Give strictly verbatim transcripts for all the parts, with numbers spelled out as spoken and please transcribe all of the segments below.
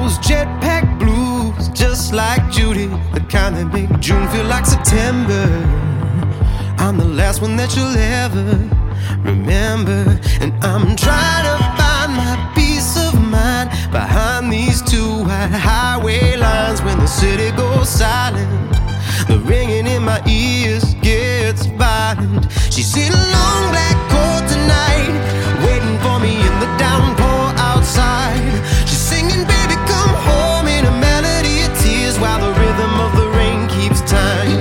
those jetpack blues, just like Judy, the kind that make June feel like September. I'm the last one that you'll ever remember, and I'm trying to find my peace of mind behind these two wide highway lines. When the city goes silent, the ringing in my ears gets violent. She's in a long black coat tonight, waiting for me in the downpour outside. She's singing, baby, come home, in a melody of tears, while the rhythm of the rain keeps time.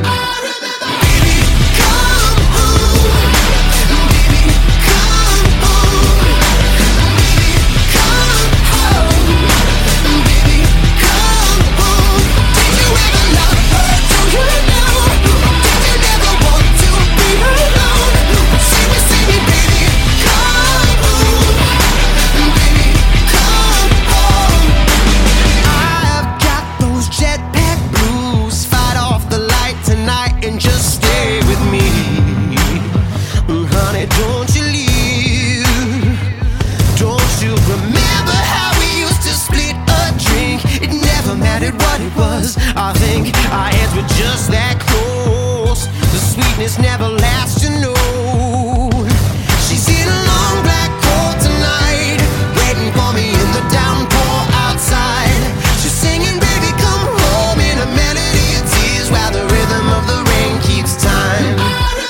I think our heads were just that close. The sweetness never lasts, you know. She's in a long black coat tonight, waiting for me in the downpour outside. She's singing, baby, come home, in a melody of tears, while the rhythm of the rain keeps time.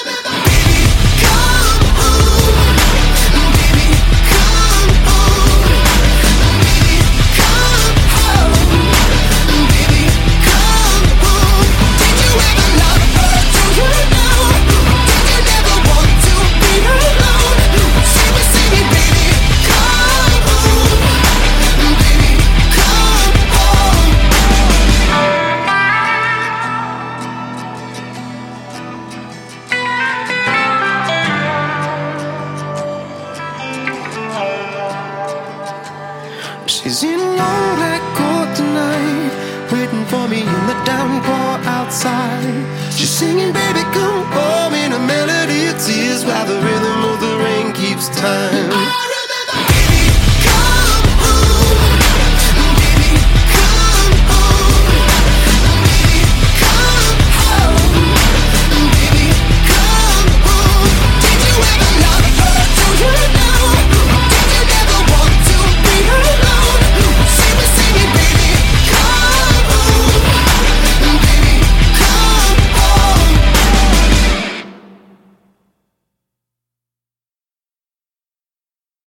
She's in a long black coat tonight, waiting for me in the downpour outside. She's singing, baby, come home, in a melody of tears, while the rhythm of the rain keeps time.